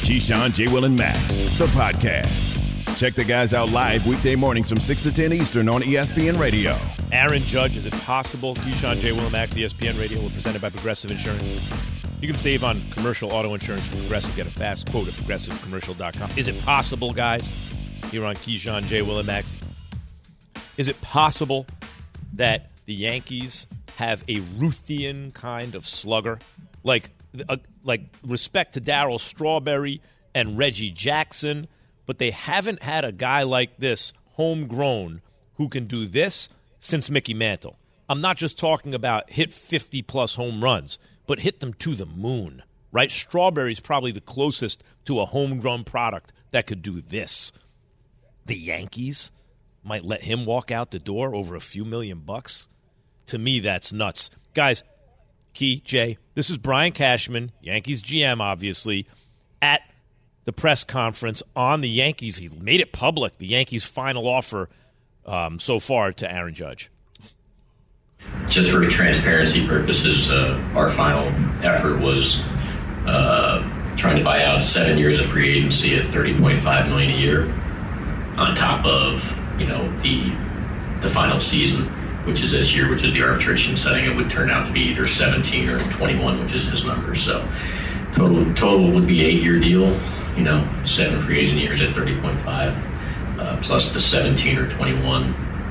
Keyshawn, J. Will, and Max, the podcast. Check the guys out live weekday mornings from 6 to 10 Eastern on ESPN Radio. Aaron Judge, is it possible? Keyshawn, J. Will, and Max, ESPN Radio, will presented by Progressive Insurance. You can save on commercial auto insurance from Progressive. Get a fast quote at progressivecommercial.com. Is it possible, guys, here on Keyshawn, J. Will, and Max, is it possible that the Yankees have a Ruthian kind of slugger? Like respect to Darryl Strawberry and Reggie Jackson, but they haven't had a guy like this, homegrown, who can do this since Mickey Mantle. I'm not just talking about hit 50-plus home runs, but hit them to the moon, right? Strawberry's probably the closest to a homegrown product that could do this. The Yankees might let him walk out the door over a few $1 million. To me, that's nuts. Guys, Key, Jay, this is Brian Cashman, Yankees GM, obviously, at the press conference on the Yankees. He made it public, the Yankees' final offer so far to Aaron Judge. Just for transparency purposes, our final effort was trying to buy out 7 years of free agency at $30.5 million a year, on top of the final season, which is this year, which is the arbitration setting. It would turn out to be either 17 or 21, which is his number. So total would be 8-year deal. 7 free agent years at 30.5, plus the 17 or 21.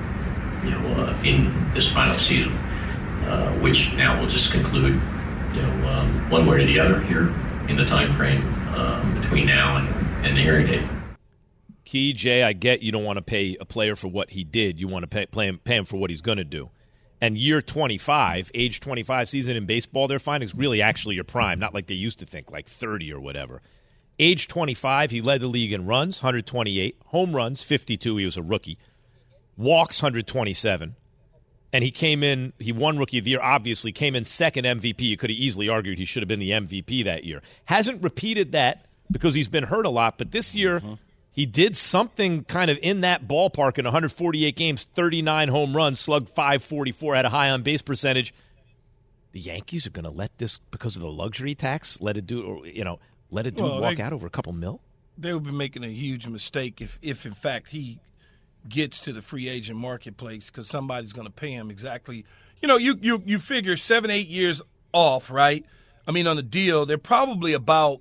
In this final season, which now will just conclude, one way or the other here in the time frame between now and the hearing date. Key, Jay, I get you don't want to pay a player for what he did. You want to pay him for what he's going to do. And year 25, age 25 season in baseball, their findings really actually your prime, not like they used to think, like 30 or whatever. Age 25, he led the league in runs, 128, home runs, 52. He was a rookie. Walks, 127. And he won Rookie of the Year, obviously, came in second MVP. You could have easily argued he should have been the MVP that year. Hasn't repeated that because he's been hurt a lot, but this year he did something kind of in that ballpark in 148 games, 39 home runs, slugged .544, had a high on-base percentage. The Yankees are going to let this, because of the luxury tax, let it walk out over a couple mil? They would be making a huge mistake if in fact, he gets to the free agent marketplace, because somebody's going to pay him exactly. You figure 7-8 years off, right? I mean, on the deal, they're probably about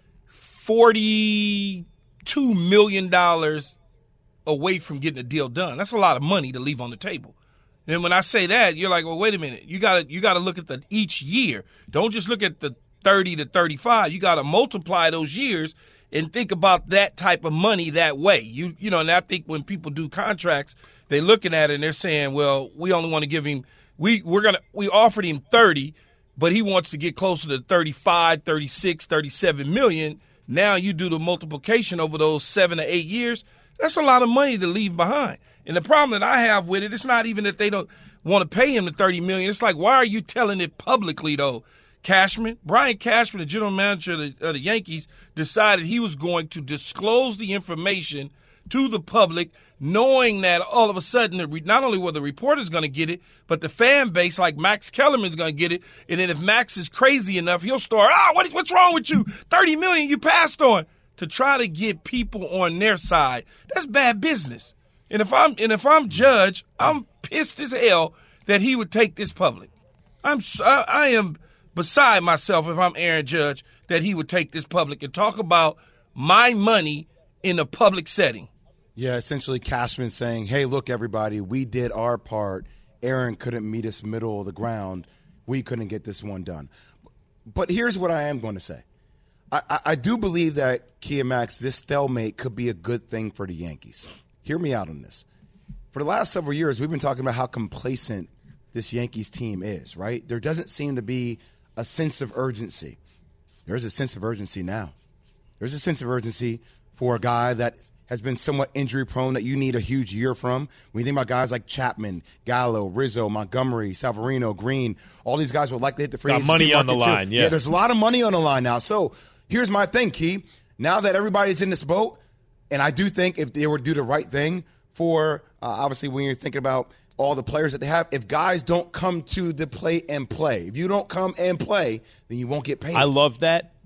$42 million away from getting a deal done. That's a lot of money to leave on the table. And when I say that, you're like, well, wait a minute. You got to look at each year. Don't just look at the 30 to 35. You got to multiply those years and think about that type of money that way. And I think when people do contracts, they're looking at it and they're saying, well, we only want to give him we offered him 30, but he wants to get closer to 35, 36, 37 million. Now you do the multiplication over those 7 to 8 years. That's a lot of money to leave behind. And the problem that I have with it, it's not even that they don't want to pay him the $30 million. It's like, why are you telling it publicly though? Brian Cashman, the general manager of the Yankees, decided he was going to disclose the information to the public, knowing that all of a sudden not only were the reporters going to get it, but the fan base like Max Kellerman's going to get it. And then if Max is crazy enough, he'll start, what's wrong with you? $30 million you passed on, to try to get people on their side. That's bad business. And if I'm Judge, I'm pissed as hell that he would take this public. I am beside myself if I'm Aaron Judge that he would take this public and talk about my money in a public setting. Yeah, essentially Cashman saying, hey, look, everybody, we did our part. Aaron couldn't meet us middle of the ground. We couldn't get this one done. But here's what I am going to say. I do believe that, Kia Max, this stalemate could be a good thing for the Yankees. Hear me out on this. For the last several years, we've been talking about how complacent this Yankees team is, right? There doesn't seem to be a sense of urgency. There's a sense of urgency now. There's a sense of urgency for a guy that has been somewhat injury-prone that you need a huge year from. When you think about guys like Chapman, Gallo, Rizzo, Montgomery, Severino, Green, all these guys will likely hit the free agency market money on the line, yeah. There's a lot of money on the line now. So here's my thing, Key. Now that everybody's in this boat, and I do think if they were to do the right thing for, obviously when you're thinking about all the players that they have, if guys don't come to the plate and play, if you don't come and play, then you won't get paid. I love that.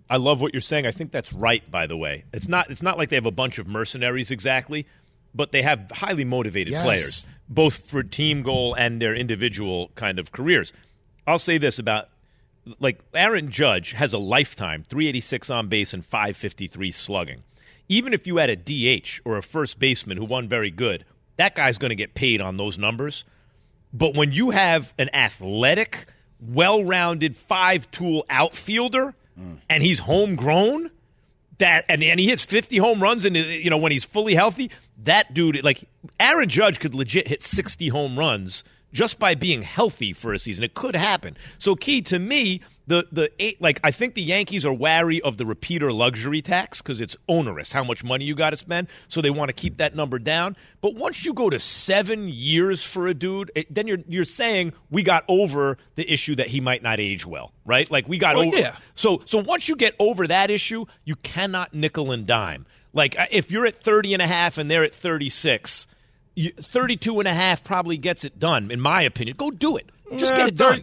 I love what you're saying. I think that's right, by the way. It's not like they have a bunch of mercenaries exactly, but they have highly motivated players, both for team goal and their individual kind of careers. I'll say this about, like, Aaron Judge has a lifetime, 386 on base and 553 slugging. Even if you had a DH or a first baseman who won very good, that guy's going to get paid on those numbers. But when you have an athletic, well-rounded, five-tool outfielder, and he's homegrown, and he hits 50 home runs, and when he's fully healthy, that dude, like Aaron Judge, could legit hit 60 home runs just by being healthy for a season. It could happen. So, Key, to me, I think the Yankees are wary of the repeater luxury tax because it's onerous how much money you got to spend, so they want to keep that number down. But once you go to 7 years for a dude, then you're saying we got over the issue that he might not age well, right? Like, we got over. Yeah. So once you get over that issue, you cannot nickel and dime. Like, if you're at 30 and a half and they're at 36, 32 and a half probably gets it done, in my opinion. Go do it. Just get it done.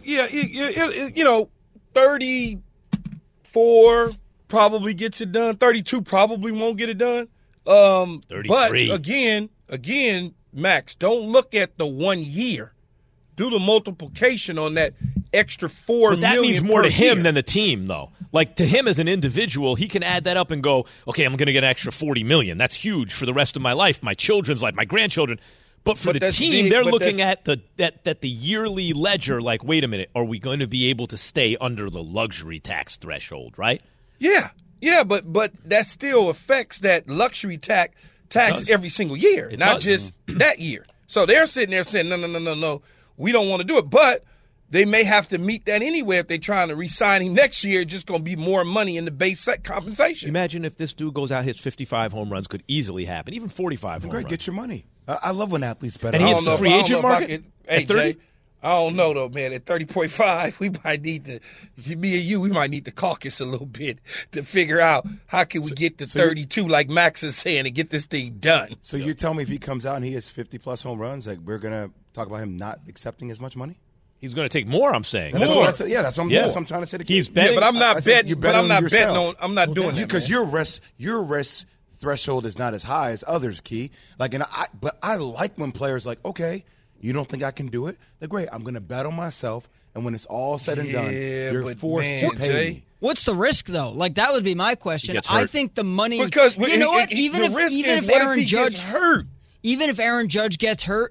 34 probably gets it done. 32 probably won't get it done. 33. But again, Max, don't look at the 1 year. Do the multiplication on that extra $4 million. But that means more to him year. than the team, though. Like, to him as an individual, he can add that up and go, okay, I'm going to get an extra $40 million. That's huge for the rest of my life, my children's life, my grandchildren. But for the team, they're looking at the yearly ledger like, wait a minute, are we going to be able to stay under the luxury tax threshold, right? Yeah, but that still affects that luxury tax every single year, not just that year. So they're sitting there saying, no, we don't want to do it. But they may have to meet that anyway if they're trying to re-sign him next year. It's just going to be more money in the base set compensation. Imagine if this dude goes out, hits 55 home runs, could easily happen, even 45 home runs. Get your money. I love when athletes bet. And he hits the free agent market at 30? Jay, I don't know, though, man. At 30.5, we might need to, me and you, we might need to caucus a little bit to figure out how can we get to 32 like Max is saying and get this thing done. So you tell me if he comes out and he has 50-plus home runs, like we're going to talk about him not accepting as much money? He's going to take more, I'm saying. That's what I'm trying to say. He's betting. Yeah, but I'm not betting. I'm not doing that. Because your risk threshold is not as high as others, Key. But I like when players like, okay, you don't think I can do it? Like, great, I'm going to bet on myself, and when it's all said and done, you're forced to pay me. What's the risk, though? Like, that would be my question. I think the money. Because you know what? Even if Aaron Judge gets hurt, even if Aaron Judge gets hurt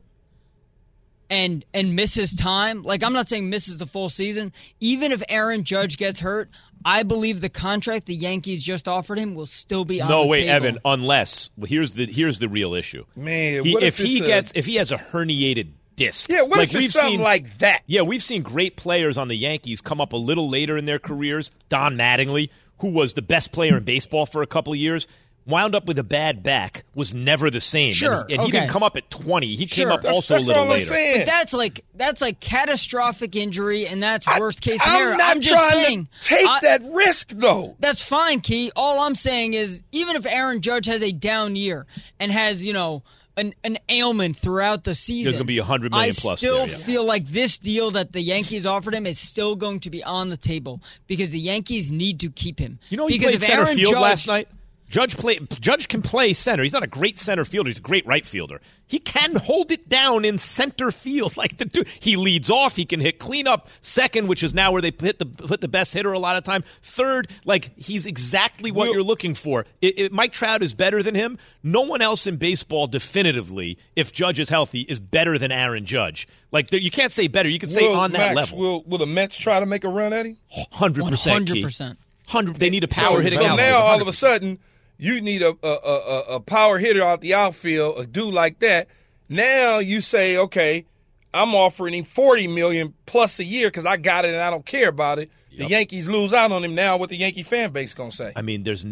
and misses time, like, I'm not saying misses the full season. Even if Aaron Judge gets hurt, I believe the contract the Yankees just offered him will still be on the table. No, wait, Evan. Unless here's the real issue. Man, if he has a herniated disc. Yeah, what if it's something like that? Yeah, we've seen great players on the Yankees come up a little later in their careers. Don Mattingly, who was the best player in baseball for a couple of years, wound up with a bad back, was never the same. Sure, and he didn't come up at 20. He came up also a little all later. I'm saying. But that's like catastrophic injury, and that's worst case scenario. I'm just trying saying, to take that risk, though. That's fine, Key. All I'm saying is, even if Aaron Judge has a down year and has, an ailment throughout the season, there's going to be $100 million plus. I still feel like this deal that the Yankees offered him is still going to be on the table because the Yankees need to keep him. He played center field last night. Judge can play center. He's not a great center fielder. He's a great right fielder. He can hold it down in center field like the dude. He leads off. He can hit cleanup. Second, which is now where they put the best hitter a lot of time. Third, like, he's exactly what you're looking for. Mike Trout is better than him. No one else in baseball definitively, if Judge is healthy, is better than Aaron Judge. Like, you can't say better. You can say on that level. Will the Mets try to make a run at him? 100%. 100%. 100. They need a power hitting outfield. So now all of a sudden, you need a power hitter out the outfield, a dude like that. Now you say, okay, I'm offering him $40 million plus a year because I got it and I don't care about it. Yep. The Yankees lose out on him now. What the Yankee fan base gonna say? I mean, Curtis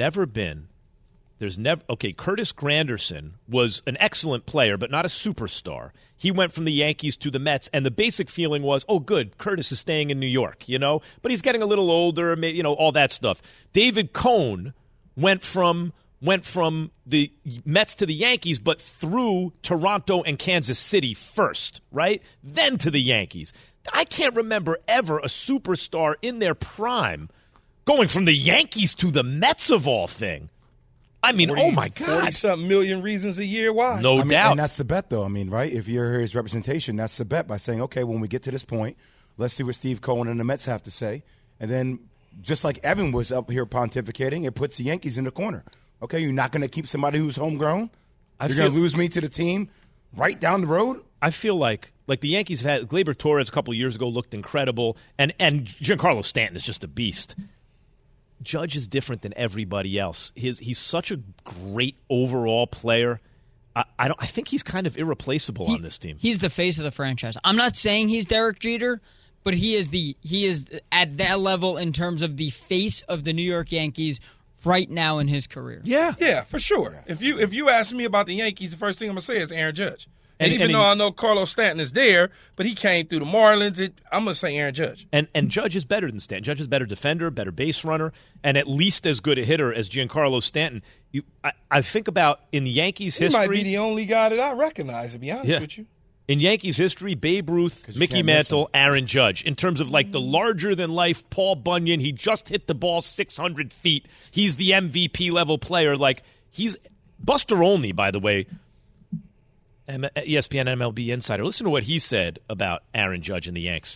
Granderson was an excellent player, but not a superstar. He went from the Yankees to the Mets, and the basic feeling was, oh, good, Curtis is staying in New York, But he's getting a little older, all that stuff. David Cone went from the Mets to the Yankees, but through Toronto and Kansas City first, right? Then to the Yankees. I can't remember ever a superstar in their prime Going from the Yankees to the Mets of all thing. I mean, 40, oh my God. 40-something million reasons a year why. No doubt. And that's the bet, though. I mean, right? If you're his representation, that's the bet by saying, okay, when we get to this point, let's see what Steve Cohen and the Mets have to say. And then, just like Evan was up here pontificating, it puts the Yankees in the corner. Okay, you're not going to keep somebody who's homegrown? You're going to lose me to the team right down the road? I feel like the Yankees had Gleyber Torres a couple of years ago looked incredible, and Giancarlo Stanton is just a beast. Judge is different than everybody else. He's such a great overall player. I think he's kind of irreplaceable on this team. He's the face of the franchise. I'm not saying he's Derek Jeter, but he is at that level in terms of the face of the New York Yankees right now in his career. Yeah, for sure. If you ask me about the Yankees, the first thing I'm gonna say is Aaron Judge. And even though I know Carlos Stanton is there, but he came through the Marlins, I'm going to say Aaron Judge. And Judge is better than Stanton. Judge is better defender, better base runner, and at least as good a hitter as Giancarlo Stanton. I think about in Yankees history. He might be the only guy that I recognize, to be honest with you. In Yankees history, Babe Ruth, Mickey Mantle, Aaron Judge. In terms of like the larger-than-life Paul Bunyan, he just hit the ball 600 feet. He's the MVP-level player. Like he's Buster Olney, by the way, ESPN MLB insider. Listen to what he said about Aaron Judge and the Yanks.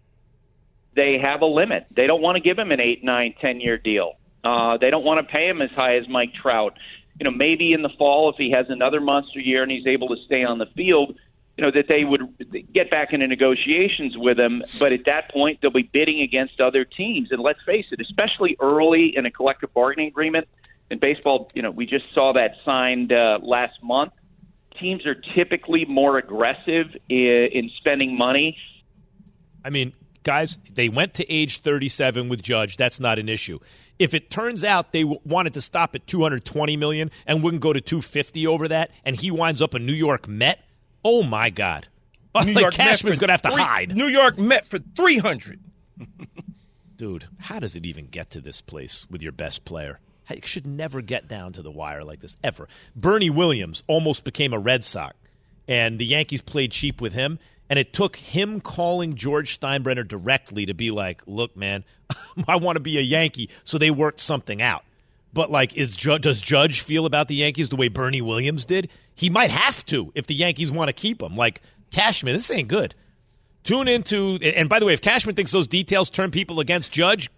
They have a limit. They don't want to give him an 8, 9, 10-year deal. They don't want to pay him as high as Mike Trout. Maybe in the fall, if he has another monster year and he's able to stay on the field, that they would get back into negotiations with him. But at that point, they'll be bidding against other teams. And let's face it, especially early in a collective bargaining agreement in baseball, we just saw that signed last month. Teams are typically more aggressive in spending money. I mean, guys, they went to age 37 with Judge. That's not an issue. If it turns out they wanted to stop at $220 million and wouldn't go to $250 over that, and he winds up a New York Met, oh my God! Cashman's going to have to hide. New York Met for $300. Dude, how does it even get to this place with your best player? It should never get down to the wire like this, ever. Bernie Williams almost became a Red Sox, and the Yankees played cheap with him, and it took him calling George Steinbrenner directly to be like, look, man, I want to be a Yankee, so they worked something out. But, does Judge feel about the Yankees the way Bernie Williams did? He might have to if the Yankees want to keep him. Like, Cashman, this ain't good. Tune into, and by the way, if Cashman thinks those details turn people against Judge,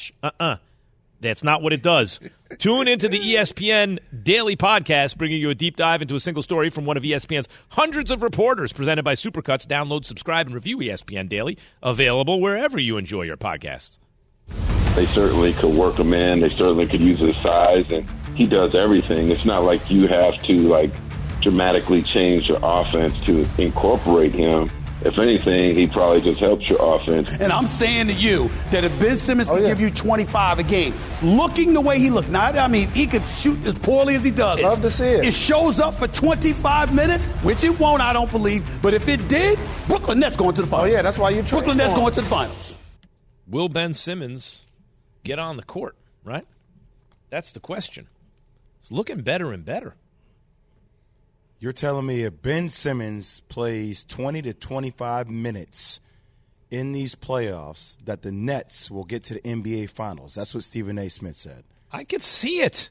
that's not what it does. Tune into the ESPN Daily Podcast, bringing you a deep dive into a single story from one of ESPN's hundreds of reporters, presented by Supercuts. Download, subscribe, and review ESPN Daily. Available wherever you enjoy your podcasts. They certainly could work him in. They certainly could use his size, and he does everything. It's not like you have to, dramatically change your offense to incorporate him. If anything, he probably just helps your offense. And I'm saying to you that if Ben Simmons can give you 25 a game, looking the way he looked, he could shoot as poorly as he does. Love to see it. It shows up for 25 minutes, which it won't, I don't believe. But if it did, Brooklyn Nets going to the finals. Oh, yeah, that's why you trade. Brooklyn Nets going to the finals. Will Ben Simmons get on the court, right? That's the question. It's looking better and better. You're telling me if Ben Simmons plays 20 to 25 minutes in these playoffs that the Nets will get to the NBA Finals? That's what Stephen A. Smith said. I could see it.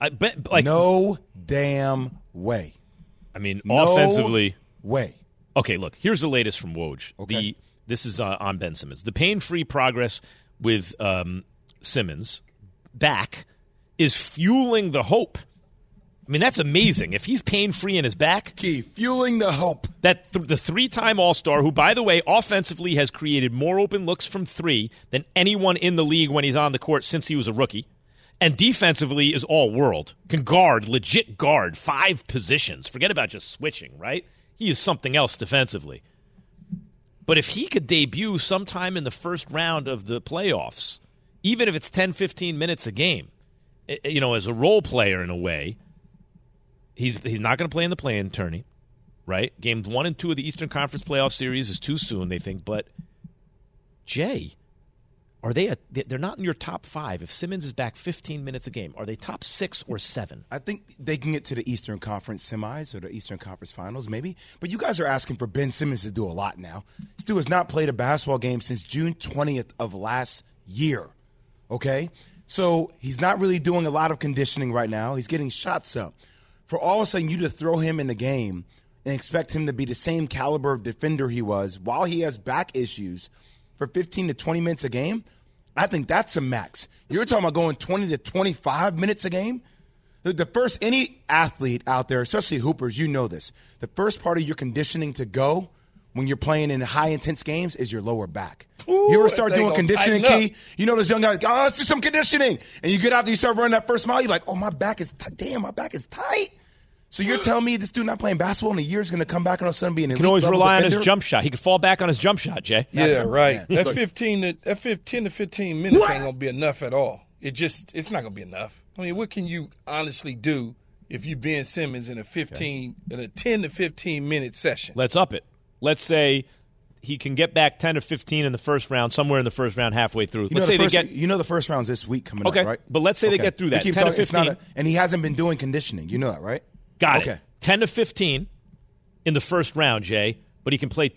No damn way. I mean, offensively. Way. Okay, look, here's the latest from Woj. Okay. This is on Ben Simmons. The pain-free progress with Simmons back is fueling the hope. I mean, that's amazing. If he's pain-free in his back. Key, fueling the hope. That the three-time All-Star, who, by the way, offensively has created more open looks from three than anyone in the league when he's on the court since he was a rookie, and defensively is all-world. Can guard, legit guard, 5 positions. Forget about just switching, right? He is something else defensively. But if he could debut sometime in the first round of the playoffs, even if it's 10, 15 minutes a game, as a role player in a way, He's not going to play in the play-in tourney, right? Games 1 and 2 of the Eastern Conference Playoff Series is too soon, they think. But, Jay, they're not in your top 5. If Simmons is back 15 minutes a game, are they top 6 or 7? I think they can get to the Eastern Conference semis or the Eastern Conference Finals, maybe. But you guys are asking for Ben Simmons to do a lot now. This dude has not played a basketball game since June 20th of last year. Okay? So he's not really doing a lot of conditioning right now. He's getting shots up. For all of a sudden you to throw him in the game and expect him to be the same caliber of defender he was while he has back issues for 15 to 20 minutes a game, I think that's a max. You're talking about going 20 to 25 minutes a game? Any athlete out there, especially hoopers, you know this. The first part of your conditioning to go when you're playing in high intense games is your lower back. Ooh, you ever start doing conditioning, Key? Up. You know those young guys, let's do some conditioning. And you get out there, you start running that first mile, you're like, oh, my back is damn, my back is tight. So you're telling me this dude not playing basketball in a year is going to come back and all of a sudden be an elite level defender? He can always rely on his jump shot. He can fall back on his jump shot, Jay. Yeah, right. That 15 to 15 minutes ain't going to be enough at all. It's not going to be enough. I mean, what can you honestly do if you Ben Simmons in a 10 to 15 minute session? Let's up it. Let's say he can get back 10 to 15 in the first round, somewhere in the first round, halfway through. Let's say the first round's this week coming up, right? But let's say they get through that. 10 to 15. And he hasn't been doing conditioning. You know that, right? Got it. 10 to 15 in the first round, Jay, but he can play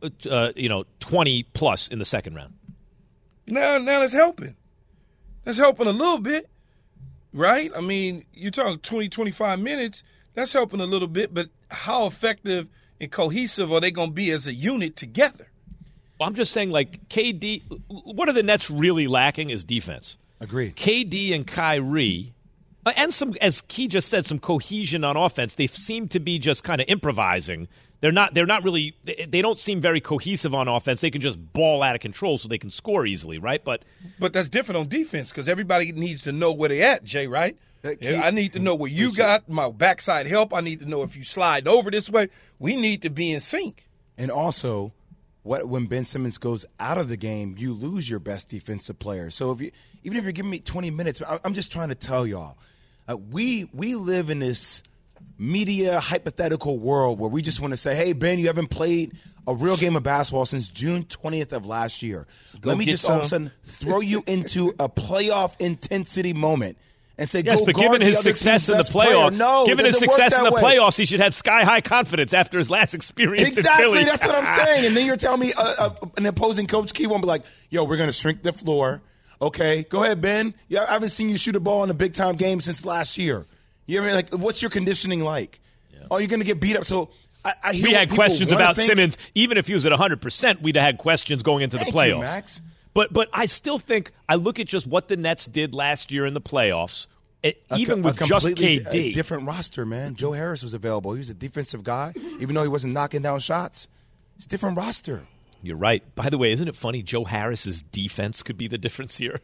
20 plus in the second round. Now that's helping. That's helping a little bit, right? I mean, you're talking 20, 25 minutes. That's helping a little bit, but how effective and cohesive are they going to be as a unit together? Well, I'm just saying, like, KD, what are the Nets really lacking is defense. Agreed. KD and Kyrie, and some, as Key just said, some cohesion on offense. They seem to be just kind of improvising. They're not really, they don't seem very cohesive on offense. They can just ball out of control so they can score easily, right? But that's different on defense because everybody needs to know where they're at, Jay, right? I need to know where you got my backside help. I need to know if you slide over this way. We need to be in sync. And also, when Ben Simmons goes out of the game, you lose your best defensive player. So even if you're giving me 20 minutes, I'm just trying to tell y'all, we live in this media hypothetical world where we just want to say, hey, Ben, you haven't played a real game of basketball since June 20th of last year. Let me just all of a sudden throw you into a playoff intensity moment. And say, yes, but given his success in the playoffs, given his success in the playoffs, he should have sky-high confidence after his last experience in Philly. Exactly, that's what I'm saying. And then you're telling me an opposing coach, Key, won't be like, yo, we're going to shrink the floor. Okay, go ahead, Ben. Yeah, I haven't seen you shoot a ball in a big-time game since last year. You ever, like, what's your conditioning like? Yeah. Oh, you're going to get beat up. So I hear we had questions about Simmons. Even if he was at 100%, we'd have had questions going into the playoffs. You, Max. But I still think I look at just what the Nets did last year in the playoffs, even with just KD. A different roster, man. Joe Harris was available. He was a defensive guy, even though he wasn't knocking down shots. It's a different roster. You're right. By the way, isn't it funny? Joe Harris's defense could be the difference here.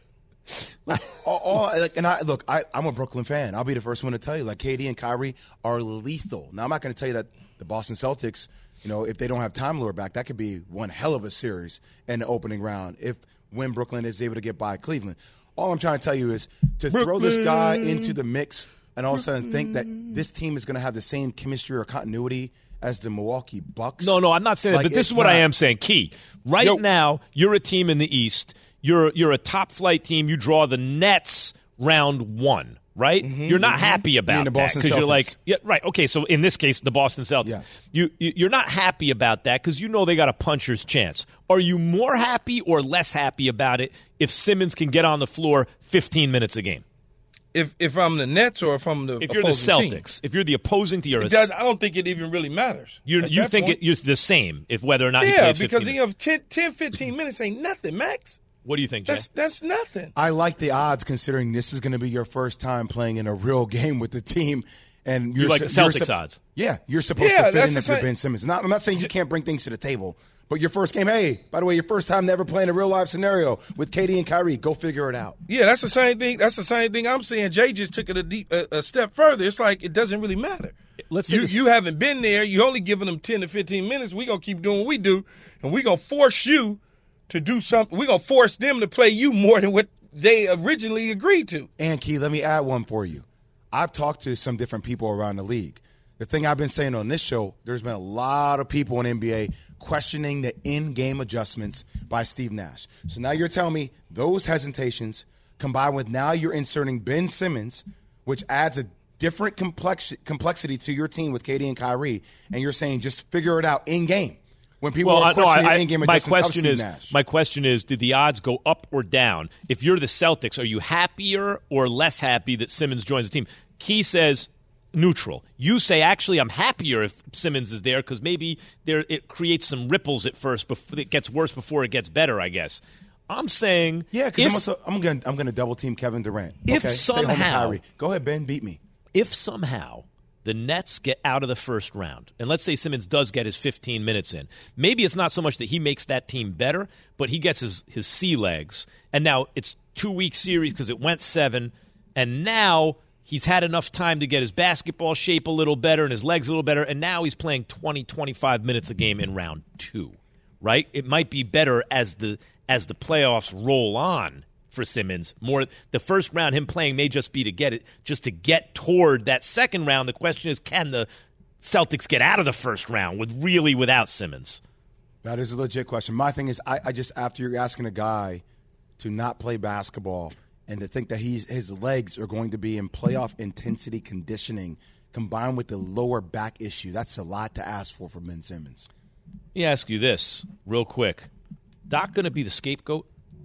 I'm a Brooklyn fan. I'll be the first one to tell you, like, KD and Kyrie are lethal. Now, I'm not going to tell you that the Boston Celtics, if they don't have Time Lord back, that could be one hell of a series in the opening round when Brooklyn is able to get by Cleveland. All I'm trying to tell you is to throw this guy into the mix and all of a sudden think that this team is going to have the same chemistry or continuity as the Milwaukee Bucks. No, I'm not saying that, but this is what I am saying. Key, now, you're a team in the East. You're a top-flight team. You draw the Nets round one, right? Mm-hmm, you're not happy about that because you're like, yeah, right. Okay, so in this case, the Boston Celtics. Yes. You're not happy about that because you know they got a puncher's chance. Are you more happy or less happy about it if Simmons can get on the floor 15 minutes a game? If I'm the Nets or if I'm the if you're the Celtics, team. If you're the opposing team, I don't think it even really matters. You think it's the same if whether or not he plays 15 minutes. 10, 15 minutes ain't nothing, Max. What do you think, Jay? That's nothing. I like the odds considering this is going to be your first time playing in a real game with the team. And you like the Celtics odds? Yeah, you're supposed to fit in if you're Ben Simmons. I'm not saying you can't bring things to the table, but your first game, hey, by the way, your first time never playing a real-life scenario with KD and Kyrie, go figure it out. Yeah, that's the same thing. That's the same thing I'm saying. Jay just took it a step further. It's like it doesn't really matter. You haven't been there. You only giving them 10 to 15 minutes. We're going to keep doing what we do, and we're going to force you to do something. We're going to force them to play you more than what they originally agreed to. And, Key, let me add one for you. I've talked to some different people around the league. The thing I've been saying on this show, there's been a lot of people in NBA questioning the in-game adjustments by Steve Nash. So now you're telling me those hesitations combined with now you're inserting Ben Simmons, which adds a different complexity to your team with KD and Kyrie, and you're saying just figure it out in-game. When people are questioning in-game adjustments, my question is, did the odds go up or down? If you're the Celtics, are you happier or less happy that Simmons joins the team? Key says neutral. You say, actually, I'm happier if Simmons is there because maybe it creates some ripples at first. It gets worse before it gets better, I guess. I'm saying, because I'm gonna double team Kevin Durant. If somehow, go ahead, Ben, beat me. If somehow the Nets get out of the first round, and let's say Simmons does get his 15 minutes in, maybe it's not so much that he makes that team better, but he gets his sea legs. And now it's 2-week series because it went 7, and now he's had enough time to get his basketball shape a little better and his legs a little better, and now he's playing 20, 25 minutes a game in round 2, right? It might be better as the playoffs roll on for Simmons. More the first round, him playing may just be to get toward that second round. The question is, can the Celtics get out of the first round without Simmons? That is a legit question. My thing is, I just, after you're asking a guy to not play basketball and to think that his legs are going to be in playoff intensity conditioning combined with the lower back issue, that's a lot to ask for Ben Simmons. Let me ask you this real quick. Doc going to be the scapegoat?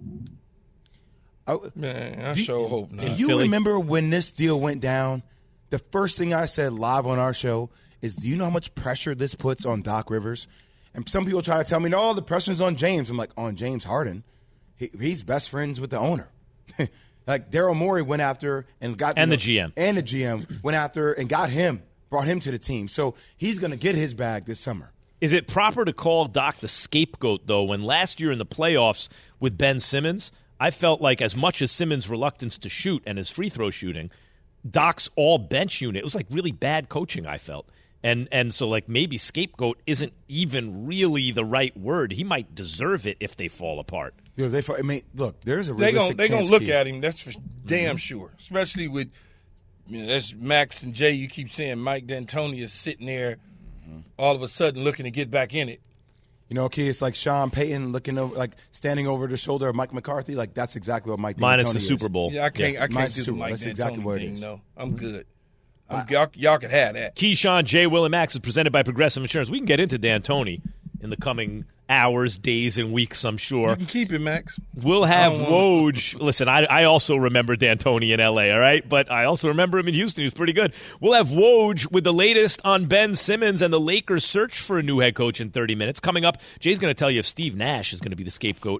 I sure hope not. Do you remember when this deal went down? The first thing I said live on our show is, do you know how much pressure this puts on Doc Rivers? And some people try to tell me, no, the pressure's on James. I'm like, on James Harden. He's best friends with the owner. Like Daryl Morey went after and got the GM. And the GM went after and got him, brought him to the team. So he's going to get his bag this summer. Is it proper to call Doc the scapegoat, though, when last year in the playoffs with Ben Simmons, I felt like as much as Simmons' reluctance to shoot and his free throw shooting, Doc's all bench unit, it was like really bad coaching, I felt. And so like maybe scapegoat isn't even really the right word. He might deserve it if they fall apart. Look, there's a realistic They're going to look at him, that's for damn sure, especially with that's Max and Jay. You keep saying Mike D'Antoni is sitting there all of a sudden looking to get back in it. Key, it's like Sean Payton looking over, like standing over the shoulder of Mike McCarthy. Like that's exactly what Mike D'Antoni minus the is. Super Bowl. Yeah, I can't do the Mike That's D'Antoni exactly what thing. it is. No, I'm good. Y'all can have that. Keyshawn, J. Will, and Max is presented by Progressive Insurance. We can get into D'Antoni in the coming hours, days, and weeks, I'm sure. You can keep it, Max. We'll have Woj. Listen, I also remember D'Antoni in L.A., all right? But I also remember him in Houston. He was pretty good. We'll have Woj with the latest on Ben Simmons and the Lakers' search for a new head coach in 30 minutes. Coming up, Jay's going to tell you if Steve Nash is going to be the scapegoat.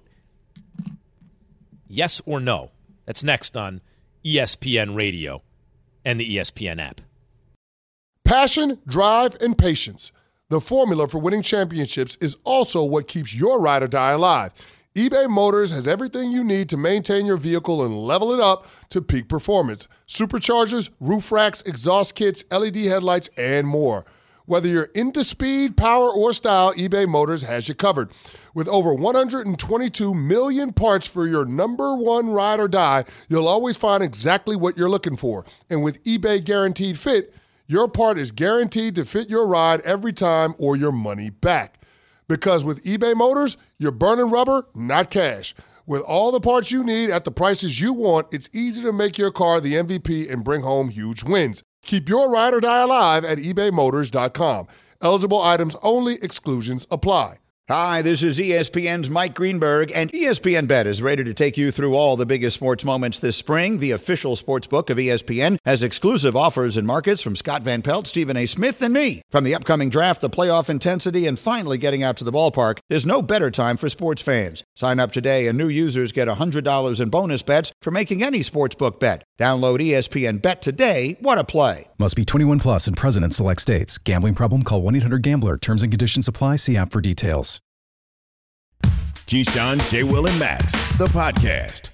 Yes or no? That's next on ESPN Radio and the ESPN app. Passion, drive, and patience. The formula for winning championships is also what keeps your ride or die alive. eBay Motors has everything you need to maintain your vehicle and level it up to peak performance. Superchargers, roof racks, exhaust kits, LED headlights, and more. Whether you're into speed, power, or style, eBay Motors has you covered. With over 122 million parts for your number one ride or die, you'll always find exactly what you're looking for. And with eBay Guaranteed Fit, your part is guaranteed to fit your ride every time or your money back. Because with eBay Motors, you're burning rubber, not cash. With all the parts you need at the prices you want, it's easy to make your car the MVP and bring home huge wins. Keep your ride or die alive at ebaymotors.com. Eligible items only. Exclusions apply. Hi, this is ESPN's Mike Greenberg, and ESPN Bet is ready to take you through all the biggest sports moments this spring. The official sports book of ESPN has exclusive offers and markets from Scott Van Pelt, Stephen A. Smith, and me. From the upcoming draft, the playoff intensity, and finally getting out to the ballpark, there's no better time for sports fans. Sign up today, and new users get $100 in bonus bets for making any sportsbook bet. Download ESPN Bet today. What a play. Must be 21 plus and present in select states. Gambling problem? Call 1-800-GAMBLER. Terms and conditions apply. See app for details. Keyshawn, J. Will, and Max, the podcast.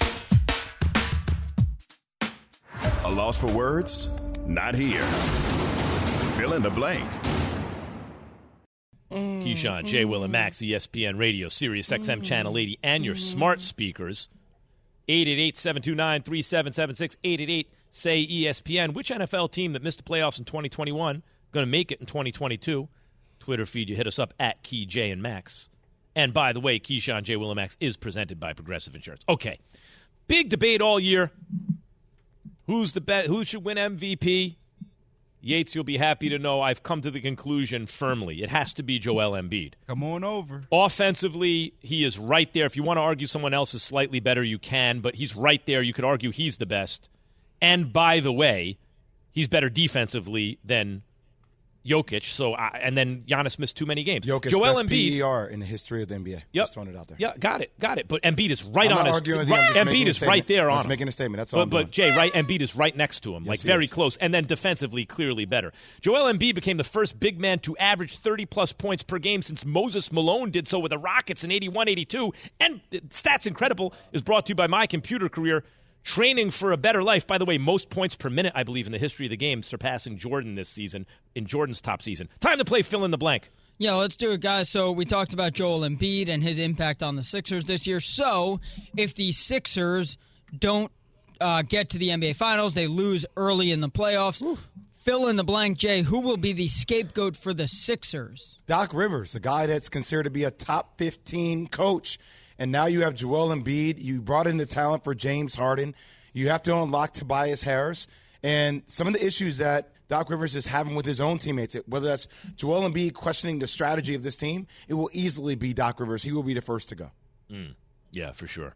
A loss for words? Not here. Fill in the blank. Keyshawn, J. Will, and Max, ESPN Radio, Sirius XM Channel 80, and your smart speakers. 888-729-3776, 888-SAY-ESPN. Which NFL team that missed the playoffs in 2021 going to make it in 2022? Twitter feed, you hit us up at Key, J, and Max. And by the way, Keyshawn, J. Will, and Max is presented by Progressive Insurance. Okay, big debate all year. Who's the best? Who should win MVP? Yates, you'll be happy to know I've come to the conclusion firmly. It has to be Joel Embiid. Come on over. Offensively, he is right there. If you want to argue someone else is slightly better, you can, but he's right there. You could argue he's the best. And by the way, he's better defensively than Jokic. So, and then Giannis missed too many games. Jokic Joel best Embiid, PER in the history of the NBA. Yep. Just throwing it out there. Yeah, got it. But Embiid is right I'm on not his. arguing with you. I'm just making Embiid a is statement. right there I'm on just him. making a statement. That's all I'm doing. But Jay, right? Embiid is right next to him, Yes, like he very is. close, and then defensively, clearly better. Joel Embiid became the first big man to average 30-plus points per game since Moses Malone did so with the Rockets in 81-82. And stats incredible is brought to you by My Computer Career. Training for a better life. By the way, most points per minute, I believe, in the history of the game, surpassing Jordan this season in Jordan's top season. Time to play fill in the blank. Yeah, let's do it, guys. So we talked about Joel Embiid and his impact on the Sixers this year. So if the Sixers don't get to the NBA Finals, they lose early in the playoffs. Fill in the blank, Jay. Who will be the scapegoat for the Sixers? Doc Rivers, a guy that's considered to be a top 15 coach. And now you have Joel Embiid. You brought in the talent for James Harden. You have to unlock Tobias Harris. And some of the issues that Doc Rivers is having with his own teammates, whether that's Joel Embiid questioning the strategy of this team, it will easily be Doc Rivers. He will be the first to go. Yeah, for sure.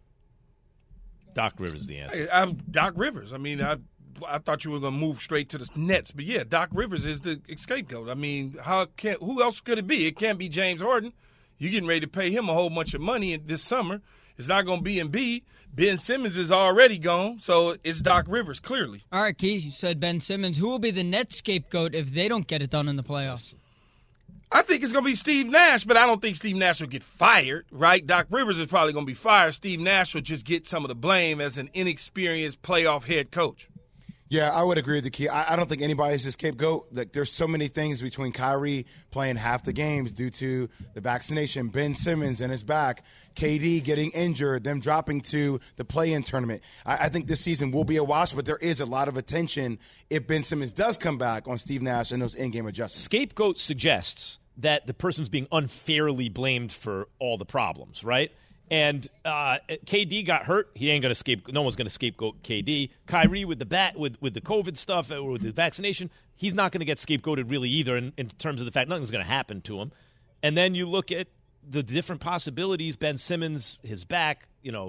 Doc Rivers is the answer. I'm Doc Rivers. I mean, I thought you were going to move straight to the Nets, but yeah, Doc Rivers is the scapegoat. I mean, who else could it be? It can't be James Harden. You're getting ready to pay him a whole bunch of money this summer. It's not going to be Embiid. Ben Simmons is already gone, so it's Doc Rivers, clearly. All right, Keith, you said Ben Simmons. Who will be the Nets scapegoat if they don't get it done in the playoffs? I think it's going to be Steve Nash, but I don't think Steve Nash will get fired, right? Doc Rivers is probably going to be fired. Steve Nash will just get some of the blame as an inexperienced playoff head coach. Yeah, I would agree with the key. I don't think anybody's a scapegoat. Like, there's so many things between Kyrie playing half the games due to the vaccination, Ben Simmons and his back, KD getting injured, them dropping to the play-in tournament. I think this season will be a wash, but there is a lot of attention if Ben Simmons does come back on Steve Nash and those in-game adjustments. Scapegoat suggests that the person's being unfairly blamed for all the problems, right? And KD got hurt. He ain't gonna no one's gonna scapegoat KD. Kyrie with the with the COVID stuff or with the vaccination, he's not gonna get scapegoated really either. In terms of the fact nothing's gonna happen to him. And then you look at the different possibilities. Ben Simmons, his back.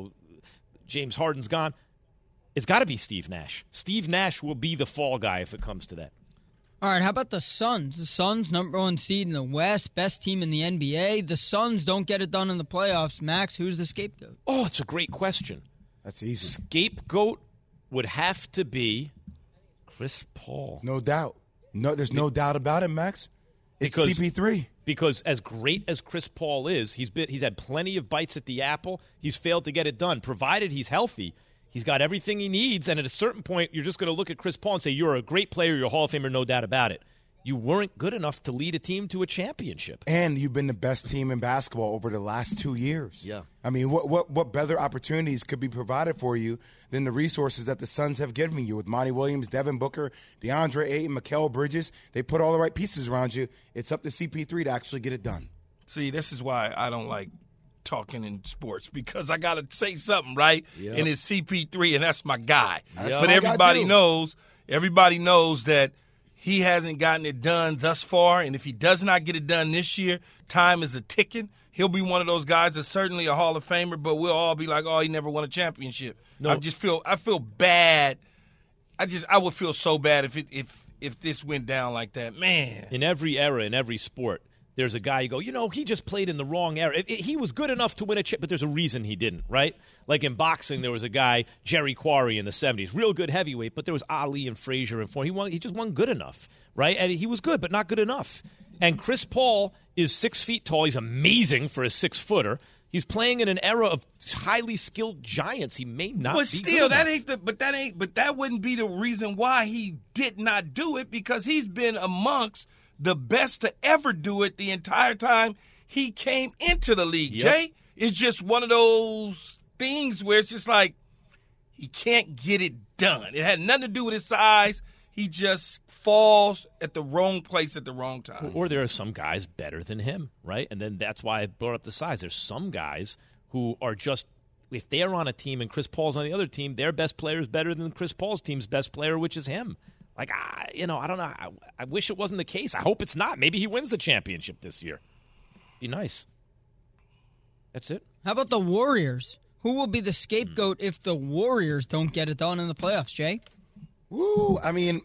James Harden's gone. It's got to be Steve Nash. Steve Nash will be the fall guy if it comes to that. All right, how about the Suns? The Suns, number one seed in the West, best team in the NBA. The Suns don't get it done in the playoffs. Max, who's the scapegoat? Oh, it's a great question. That's easy. Scapegoat would have to be Chris Paul. No doubt. No, there's no doubt about it, Max. It's CP3. Because as great as Chris Paul is, he's had plenty of bites at the apple. He's failed to get it done, provided he's healthy. He's got everything he needs, and at a certain point, you're just going to look at Chris Paul and say, you're a great player, you're a Hall of Famer, no doubt about it. You weren't good enough to lead a team to a championship. And you've been the best team in basketball over the last 2 years. Yeah. I mean, what better opportunities could be provided for you than the resources that the Suns have given you with Monty Williams, Devin Booker, DeAndre Ayton, Mikal Bridges? They put all the right pieces around you. It's up to CP3 to actually get it done. See, this is why I don't like talking in sports, because I got to say something, right? Yep. And it's CP3, and that's my guy. That's but my everybody guy too. everybody knows that he hasn't gotten it done thus far, and if he does not get it done this year, time is a ticking. He'll be one of those guys that's certainly a Hall of Famer, but we'll all be like, oh, he never won a championship. No. I feel bad. I would feel so bad if this went down like that. Man. In every era, in every sport, there's a guy you go, he just played in the wrong era. He was good enough to win a chip, but there's a reason he didn't, right? Like in boxing, there was a guy, Jerry Quarry in the 70s, real good heavyweight, but there was Ali and Frazier and Ford. He just wasn't good enough, right? And he was good, but not good enough. And Chris Paul is 6 feet tall. He's amazing for a 6-footer. He's playing in an era of highly skilled giants. He may not but be still, good enough. but that wouldn't be the reason why he did not do it, because he's been amongst the best to ever do it the entire time he came into the league, Yep. Jay. It's just one of those things where it's just like he can't get it done. It had nothing to do with his size. He just falls at the wrong place at the wrong time. Or there are some guys better than him, right? And then that's why I brought up the size. There's some guys who are just, if they're on a team and Chris Paul's on the other team, their best player is better than Chris Paul's team's best player, which is him. Like, I don't know. I wish it wasn't the case. I hope it's not. Maybe he wins the championship this year. Be nice. That's it. How about the Warriors? Who will be the scapegoat if the Warriors don't get it done in the playoffs, Jay? Woo, I mean,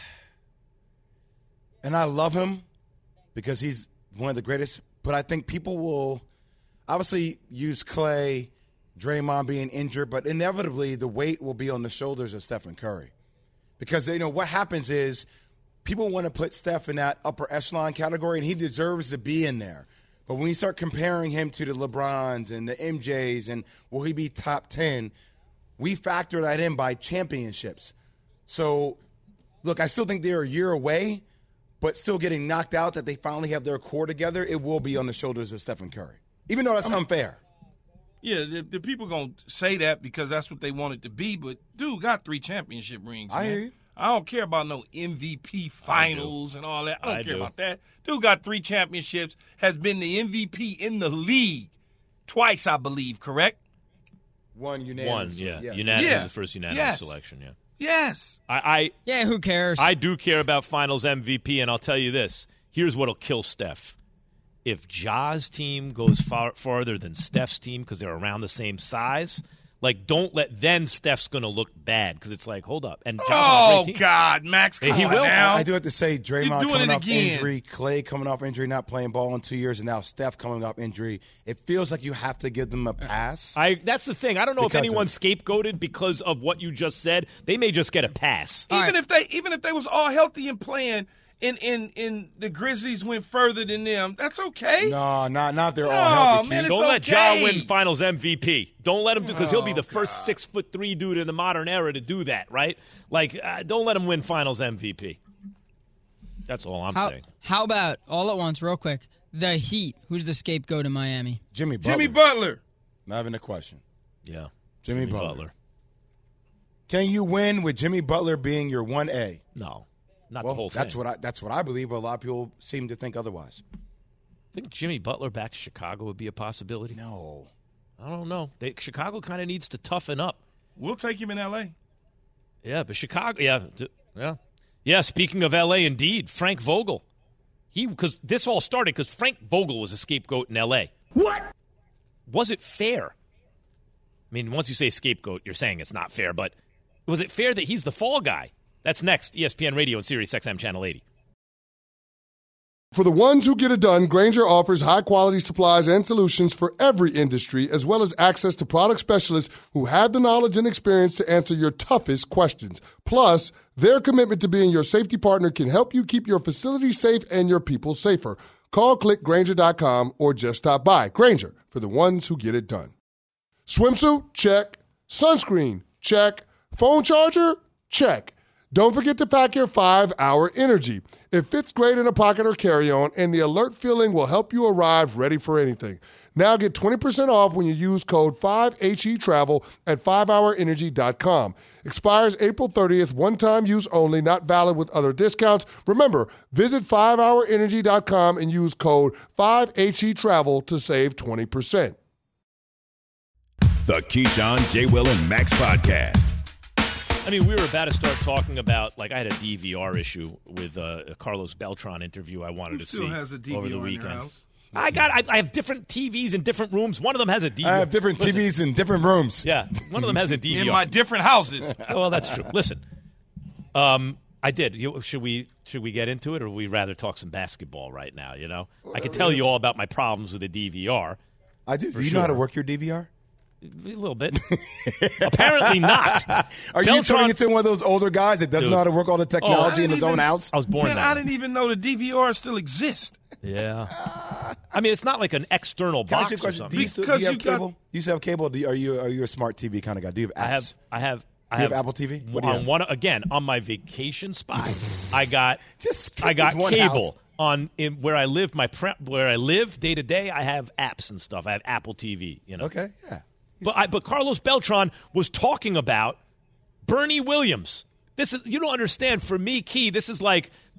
and I love him because he's one of the greatest, but I think people will obviously use Clay, Draymond being injured, but inevitably the weight will be on the shoulders of Stephen Curry. Because, what happens is people want to put Steph in that upper echelon category, and he deserves to be in there. But when you start comparing him to the LeBrons and the MJs and will he be top 10, we factor that in by championships. So, look, I still think they're a year away, but still getting knocked out that they finally have their core together, it will be on the shoulders of Stephen Curry, even though that's unfair. Yeah, the people going to say that because that's what they want it to be, but dude got 3 championship rings, man. I hear you. I don't care about no MVP finals and all that. I don't care about that. Dude got 3 championships, has been the MVP in the league twice, I believe, correct? One unanimous. Unanimous, the first unanimous selection, yeah. Yes. Yeah, who cares? I do care about finals MVP, and I'll tell you this. Here's what'll kill Steph. If Ja's team goes farther than Steph's team because they're around the same size, don't let then Steph's going to look bad because it's like, hold up. And Ja's on a great team. God, Max, he will. Now. I do have to say, Draymond coming off injury, Clay coming off injury, not playing ball in 2 years, and now Steph coming off injury. It feels like you have to give them a pass. That's the thing. I don't know if anyone's scapegoated because of what you just said. They may just get a pass. Even if they was all healthy and playing. In the Grizzlies went further than them. That's okay. No, not if they're all healthy. Man, don't let Ja win Finals MVP. Don't let him do because he'll be the first 6'3" dude in the modern era to do that, right? Don't let him win Finals MVP. That's all I'm saying. How about all at once, real quick? The Heat. Who's the scapegoat in Miami? Jimmy Butler. Jimmy Butler. Not even a question. Yeah, Jimmy Butler. Can you win with Jimmy Butler being your 1A? No. Not the whole thing. That's what I believe, but a lot of people seem to think otherwise. Think Jimmy Butler back to Chicago would be a possibility? No. I don't know. Chicago kind of needs to toughen up. We'll take him in L.A. Yeah, but Chicago, yeah. Speaking of L.A., indeed, Frank Vogel. Because this all started because Frank Vogel was a scapegoat in L.A. What? Was it fair? I mean, once you say scapegoat, you're saying it's not fair, but was it fair that he's the fall guy? That's next, ESPN Radio and Sirius XM Channel 80. For the ones who get it done, Grainger offers high-quality supplies and solutions for every industry, as well as access to product specialists who have the knowledge and experience to answer your toughest questions. Plus, their commitment to being your safety partner can help you keep your facility safe and your people safer. Call, click Grainger.com, or just stop by. Grainger, for the ones who get it done. Swimsuit? Check. Sunscreen? Check. Phone charger? Check. Don't forget to pack your 5-Hour Energy. It fits great in a pocket or carry-on, and the alert feeling will help you arrive ready for anything. Now get 20% off when you use code 5HETRAVEL at 5hourenergy.com. Expires April 30th, one-time use only, not valid with other discounts. Remember, visit 5hourenergy.com and use code 5HETRAVEL to save 20%. The Keyshawn, J. Will, and Max podcast. I mean, we were about to start talking about, I had a DVR issue with a Carlos Beltran interview I wanted to see has a DVR over the in weekend. your house? I have different TVs in different rooms. One of them has a DVR. I have different TVs in different rooms. Yeah, one of them has a DVR. In my different houses. Well, that's true. Listen, I did. Should we get into it, or would we rather talk some basketball right now? I could tell you all about my problems with the DVR. I do. Do you know how to work your DVR? A little bit. Apparently not. Are you turning into one of those older guys that doesn't know how to work all the technology in his own house? I was born Man, I didn't even know the DVR still exists. Yeah. I mean, it's not like an external box or something. Do you have cable? Do you still have cable? Are you a smart TV kind of guy? Do you have apps? I have Apple TV? What do you have? On my vacation spot, I got one cable. House. Where I live, where I live day to day, I have apps and stuff. I have Apple TV. Okay, yeah. But Carlos Beltran was talking about Bernie Williams. You don't understand. For me, Key, this is like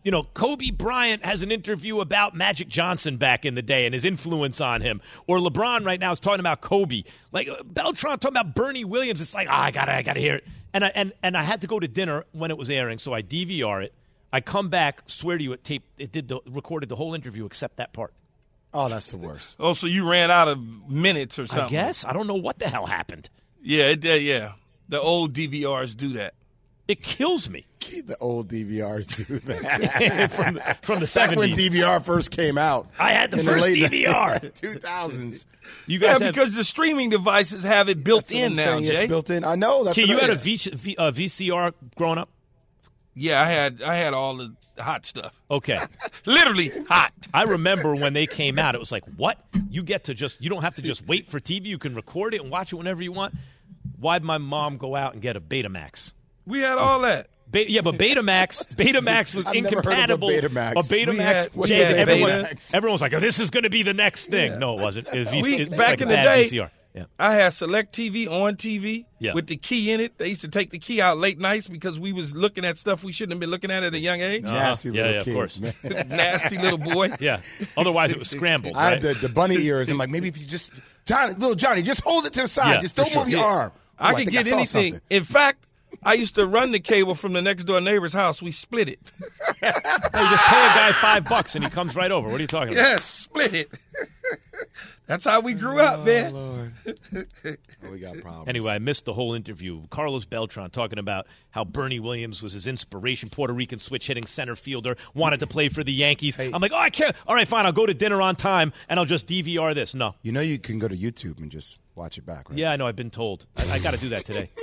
You know, Kobe Bryant has an interview about Magic Johnson back in the day and his influence on him. Or LeBron right now is talking about Kobe. Like Beltran talking about Bernie Williams. It's like, I gotta hear it. And I had to go to dinner when it was airing, so I DVR it. I come back, swear to you, it recorded the whole interview except that part. Oh, that's the worst. Oh, so you ran out of minutes or something? I guess. I don't know what the hell happened. Yeah, it did. Yeah, the old DVRs do that. It kills me. The old DVRs do that. from the 70s. Back when DVR first came out. I had the first DVR. 2000s. You guys because the streaming devices have it built in now, Jay. It's built in. I know. That's you had a VCR growing up? Yeah, I had all the hot stuff. Okay. Literally hot. I remember when they came out, it was like, what? You don't have to just wait for TV. You can record it and watch it whenever you want. Why'd my mom go out and get a Betamax? We had all that. But Betamax was incompatible. Never heard of a Betamax. Everyone was like, oh, this is going to be the next thing. Yeah. No, it wasn't. Back in the day, VCR. Yeah. I had Select TV on TV yeah. with the key in it. They used to take the key out late nights because we was looking at stuff we shouldn't have been looking at a young age. Nasty little kids, of course. Man. Nasty little boy. Yeah. Otherwise, it was scrambled. I right? had the bunny ears. I'm like, maybe if you just, little Johnny, just hold it to the side. Yeah, just don't move your arm. I could get anything. In fact, I used to run the cable from the next door neighbor's house. We split it. You just pay a guy $5 and he comes right over. What are you talking about? Yes, split it. That's how we grew up, man. Lord. We got problems. Anyway, I missed the whole interview. Carlos Beltran talking about how Bernie Williams was his inspiration, Puerto Rican switch-hitting center fielder, wanted to play for the Yankees. Hey. I'm like, I can't. All right, fine, I'll go to dinner on time, and I'll just DVR this. No. You know you can go to YouTube and just watch it back, right? Yeah, I know. I've been told. I got to do that today.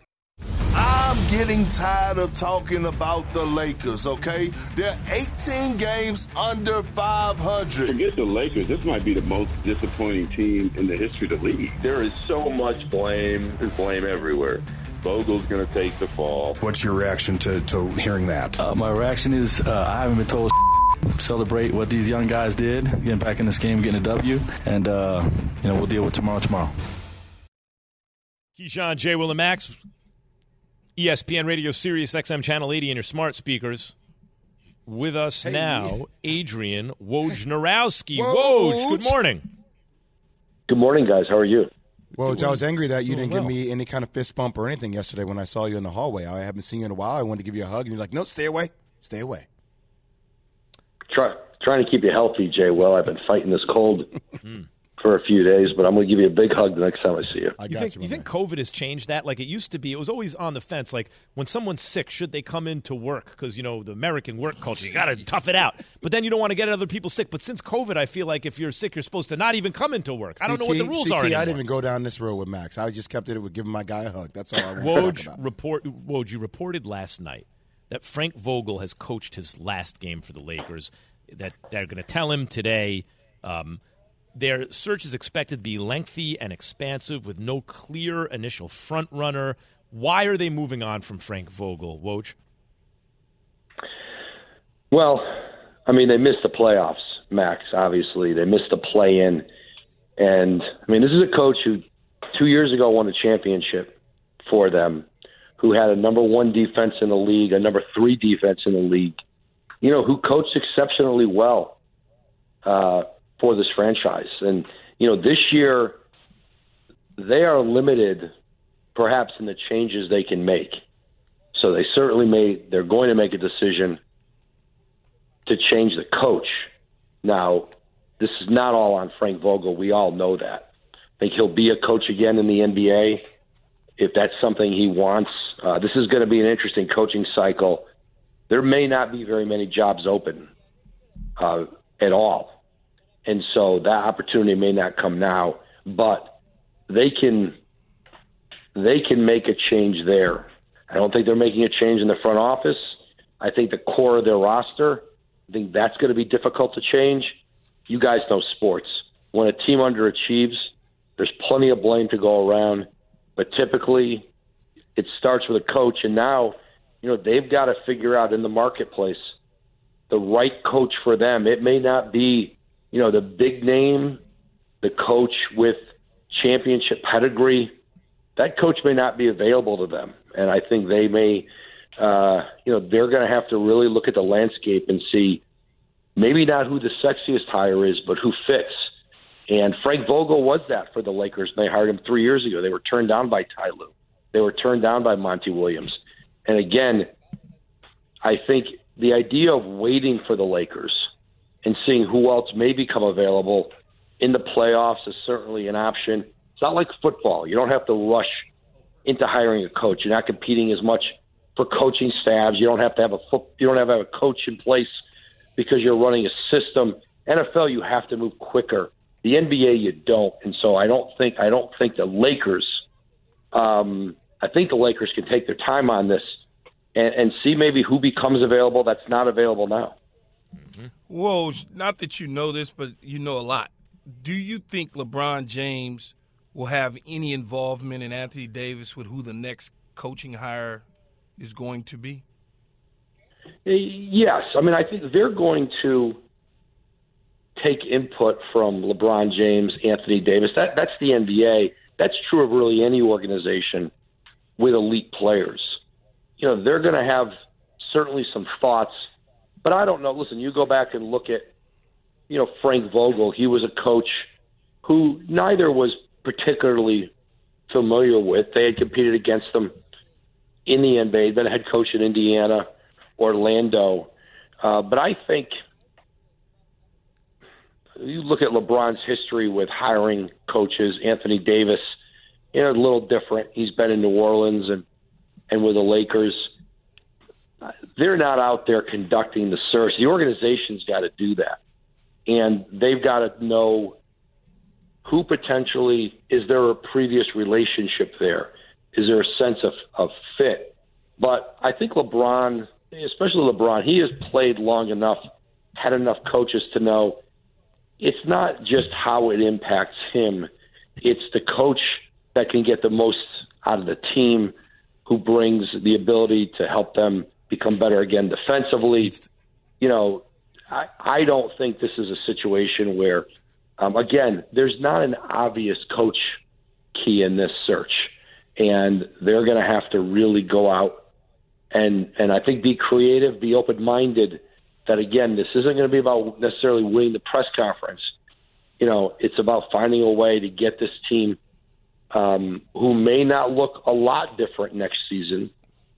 I'm getting tired of talking about the Lakers, okay? They're 18 games under 500. Forget the Lakers. This might be the most disappointing team in the history of the league. There is so much blame. There's blame everywhere. Vogel's going to take the fall. What's your reaction to hearing that? My reaction is I haven't been told celebrate what these young guys did, getting back in this game, getting a W, and we'll deal with tomorrow. Keyshawn, J. Will, and Max. ESPN Radio Sirius XM Channel 80 in your smart speakers. With us now, Adrian Wojnarowski. Woj, good morning. Good morning, guys. How are you? Woj, I was angry that you didn't give me any kind of fist bump or anything yesterday when I saw you in the hallway. I haven't seen you in a while. I wanted to give you a hug, and you're like, no, stay away. Stay away. Trying to keep you healthy, Jay. Well, I've been fighting this cold for a few days, but I'm going to give you a big hug the next time I see you. You think COVID has changed that? Like it used to be, it was always on the fence. Like when someone's sick, should they come into work? Because, the American work culture, you got to tough it out. But then you don't want to get other people sick. But since COVID, I feel like if you're sick, you're supposed to not even come into work. I don't know what the rules are anymore. I didn't even go down this road with Max. I just kept it with giving my guy a hug. That's all I wanted to talk about. Woj, you reported last night that Frank Vogel has coached his last game for the Lakers, that they're going to tell him today their search is expected to be lengthy and expansive with no clear initial front runner. Why are they moving on from Frank Vogel, Woj? Well, I mean, they missed the playoffs, Max, obviously. They missed the play-in. And, I mean, this is a coach who 2 years ago won a championship for them, who had a number 1 defense in the league, a number 3 defense in the league, who coached exceptionally well for this franchise. And, this year they are limited perhaps in the changes they can make. So they're going to make a decision to change the coach. Now, this is not all on Frank Vogel. We all know that. I think he'll be a coach again in the NBA if that's something he wants. This is going to be an interesting coaching cycle. There may not be very many jobs open at all. And so that opportunity may not come now, but they can make a change there. I don't think they're making a change in the front office. I think the core of their roster, I think that's going to be difficult to change. You guys know sports. When a team underachieves, there's plenty of blame to go around, but typically it starts with a coach. And now, they've got to figure out in the marketplace the right coach for them. It may not be the big name, the coach with championship pedigree. That coach may not be available to them. And I think they may they're going to have to really look at the landscape and see maybe not who the sexiest hire is, but who fits. And Frank Vogel was that for the Lakers. They hired him 3 years ago. They were turned down by Ty Lue. They were turned down by Monty Williams. And again, I think the idea of waiting for the Lakers and seeing who else may become available in the playoffs is certainly an option. It's not like football. You don't have to rush into hiring a coach. You're not competing as much for coaching staffs. You don't have to have a coach in place because you're running a system. NFL, you have to move quicker. The NBA, you don't. And so I don't think the Lakers. I think the Lakers can take their time on this and see maybe who becomes available that's not available now. Whoa, not that you know this, but you know a lot. Do you think LeBron James will have any involvement in Anthony Davis with who the next coaching hire is going to be? Yes. I mean, I think they're going to take input from LeBron James, Anthony Davis. That's the NBA. That's true of really any organization with elite players. They're going to have certainly some thoughts, but I don't know. Listen, you go back and look at, Frank Vogel. He was a coach who neither was particularly familiar with. They had competed against them in the NBA. He'd been a head coach in Indiana, Orlando. But I think you look at LeBron's history with hiring coaches, Anthony Davis, a little different. He's been in New Orleans and with the Lakers. They're not out there conducting the search. The organization's got to do that. And they've got to know who potentially, is there a previous relationship there? Is there a sense of fit? But I think LeBron, especially LeBron, he has played long enough, had enough coaches to know it's not just how it impacts him. It's the coach that can get the most out of the team, who brings the ability to help them become better again defensively. I don't think this is a situation where, again, there's not an obvious coach key in this search. And they're going to have to really go out and I think be creative, be open-minded, that, again, this isn't going to be about necessarily winning the press conference. It's about finding a way to get this team who may not look a lot different next season,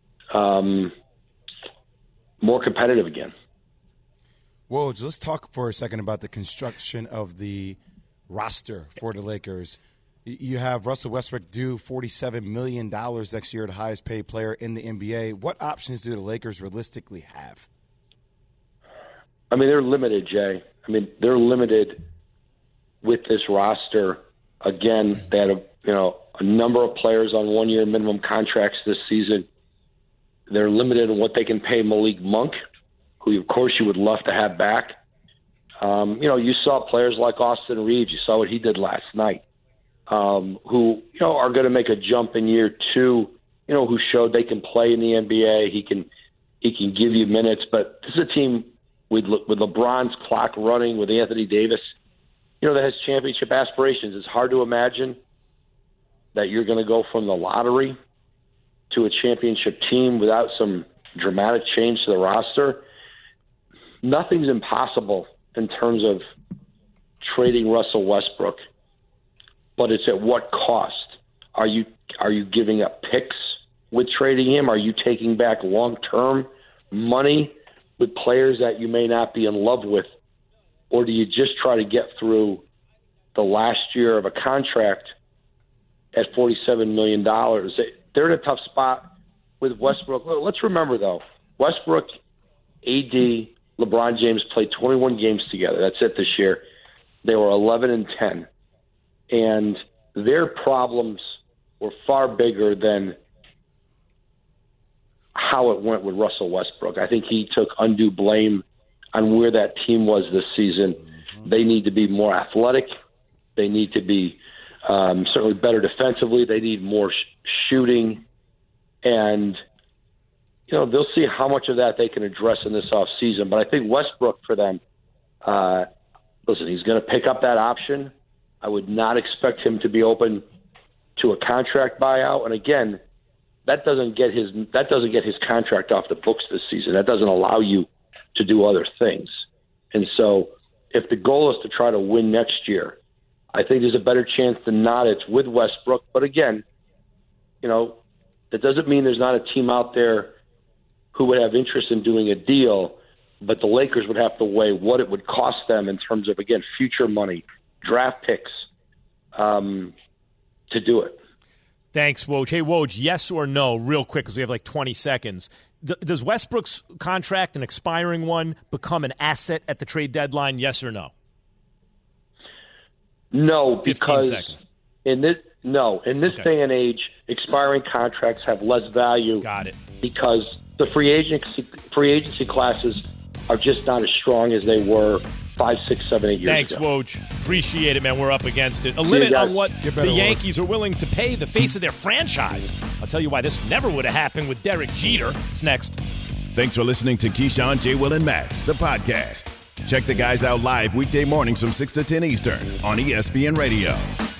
more competitive again. Woj, let's talk for a second about the construction of the roster for the Lakers. You have Russell Westbrook due $47 million next year, the highest paid player in the NBA. What options do the Lakers realistically have? I mean, they're limited, Jay. I mean, they're limited with this roster. Again, they had a number of players on one-year minimum contracts this season. They're limited in what they can pay Malik Monk, who, of course, you would love to have back. You saw players like Austin Reeves. You saw what he did last night, who are going to make a jump in year two, who showed they can play in the NBA. He can give you minutes. But this is a team with LeBron's clock running, with Anthony Davis, that has championship aspirations. It's hard to imagine that you're going to go from the lottery to a championship team without some dramatic change to the roster. Nothing's impossible in terms of trading Russell Westbrook, but it's at what cost? Are you giving up picks with trading him? Are you taking back long-term money with players that you may not be in love with? Or do you just try to get through the last year of a contract at $47 million? They're in a tough spot with Westbrook. Let's remember, though, Westbrook, AD, LeBron James played 21 games together. That's it this year. They were 11-10. And their problems were far bigger than how it went with Russell Westbrook. I think he took undue blame on where that team was this season. They need to be more athletic. They need to be certainly better defensively. They need more shooting. And, they'll see how much of that they can address in this offseason. But I think Westbrook, for them, listen, he's going to pick up that option. I would not expect him to be open to a contract buyout. And again, that doesn't get his contract off the books this season. That doesn't allow you to do other things. And so if the goal is to try to win next year, I think there's a better chance than not it's with Westbrook. But again, that doesn't mean there's not a team out there who would have interest in doing a deal, but the Lakers would have to weigh what it would cost them in terms of, again, future money, draft picks, to do it. Thanks, Woj. Hey, Woj, yes or no, real quick, because we have like 20 seconds. Does Westbrook's contract, an expiring one, become an asset at the trade deadline, yes or no? No, 15 seconds. in this day and age, expiring contracts have less value. Got it. Because the free agency classes are just not as strong as they were 5, 6, 7, 8 years Thanks, ago. Woj. Appreciate it, man. We're up against it. A limit on what the Yankees are willing to pay the face of their franchise. I'll tell you why this never would have happened with Derek Jeter. It's next. Thanks for listening to Keyshawn, J. Will, and Max, the podcast. Check the guys out live weekday mornings from 6 to 10 Eastern on ESPN Radio.